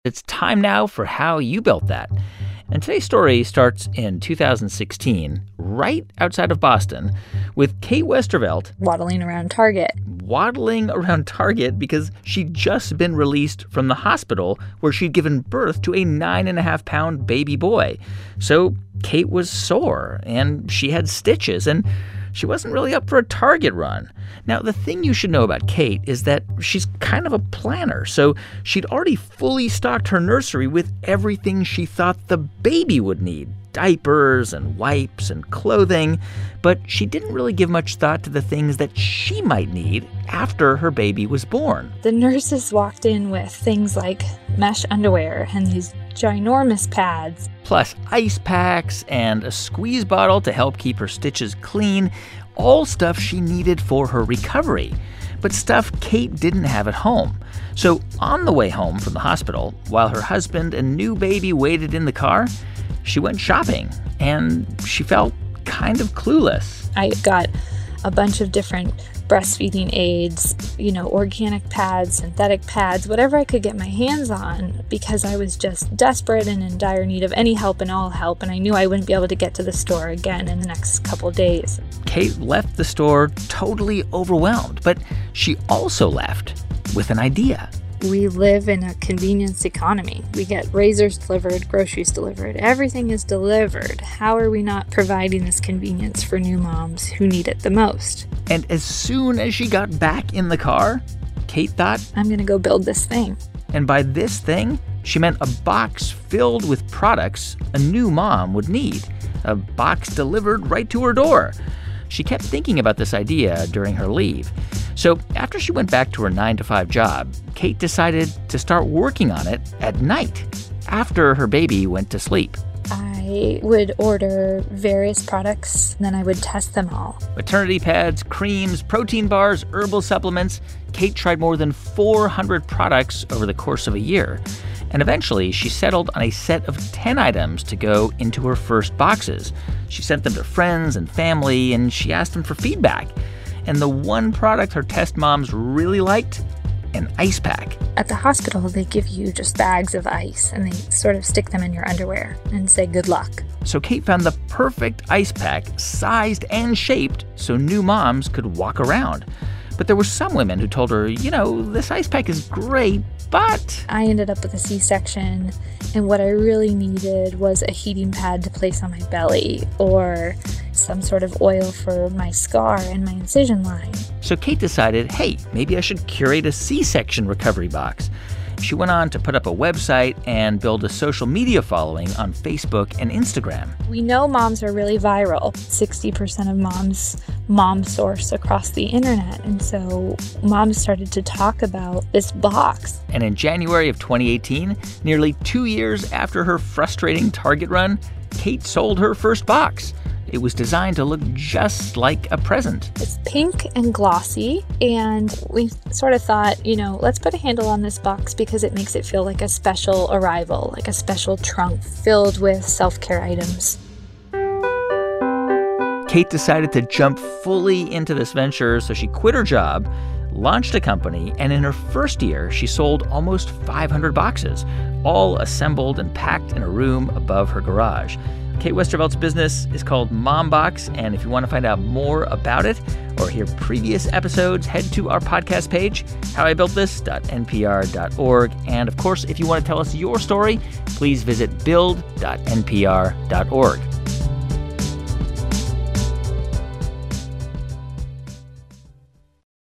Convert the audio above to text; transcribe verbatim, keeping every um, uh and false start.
It's time now for How You Built That. And today's story starts in two thousand sixteen, right outside of Boston, with Kate Westervelt waddling around Target. Waddling around Target because she'd just been released from the hospital where she'd given birth to a nine and a half pound baby boy. So Kate was sore and she had stitches and she wasn't really up for a Target run. Now, the thing you should know about Kate is that she's kind of a planner, so she'd already fully stocked her nursery with everything she thought the baby would need. Diapers and wipes and clothing, but she didn't really give much thought to the things that she might need after her baby was born. The nurses walked in with things like mesh underwear and these ginormous pads. Plus ice packs and a squeeze bottle to help keep her stitches clean, all stuff she needed for her recovery, but stuff Kate didn't have at home. So on the way home from the hospital, while her husband and new baby waited in the car, she went shopping, and she felt kind of clueless. I got a bunch of different breastfeeding aids, you know, organic pads, synthetic pads, whatever I could get my hands on, because I was just desperate and in dire need of any help and all help, and I knew I wouldn't be able to get to the store again in the next couple of days. Kate left the store totally overwhelmed, but she also left with an idea. We live in a convenience economy. We get razors delivered, groceries delivered. Everything is delivered. How are we not providing this convenience for new moms who need it the most? And as soon as she got back in the car, Kate thought, I'm going to go build this thing. And by this thing, she meant a box filled with products a new mom would need. A box delivered right to her door. She kept thinking about this idea during her leave. So after she went back to her nine to five job, Kate decided to start working on it at night, after her baby went to sleep. I would order various products, and then I would test them all. Maternity pads, creams, protein bars, herbal supplements. Kate tried more than four hundred products over the course of a year. And eventually, she settled on a set of ten items to go into her first boxes. She sent them to friends and family, and she asked them for feedback. And the one product her test moms really liked? An ice pack. At the hospital, they give you just bags of ice, and they sort of stick them in your underwear and say good luck. So Kate found the perfect ice pack, sized and shaped so new moms could walk around. But there were some women who told her, you know, this ice pack is great, but... I ended up with a C-section, and what I really needed was a heating pad to place on my belly, or some sort of oil for my scar and my incision line. So Kate decided, hey, maybe I should curate a C-section recovery box. She went on to put up a website and build a social media following on Facebook and Instagram. We know moms are really viral. sixty percent of moms mom source across the internet. And so moms started to talk about this box. And in January of twenty eighteen, nearly two years after her frustrating Target run, Kate sold her first box. It was designed to look just like a present. It's pink and glossy, and we sort of thought, you know, let's put a handle on this box because it makes it feel like a special arrival, like a special trunk filled with self-care items. Kate decided to jump fully into this venture, so she quit her job, launched a company, and in her first year, she sold almost five hundred boxes, all assembled and packed in a room above her garage. Kate Westervelt's business is called MomBox, and if you want to find out more about it or hear previous episodes, head to our podcast page, how I built this dot n p r dot org. And of course, if you want to tell us your story, please visit build dot n p r dot org.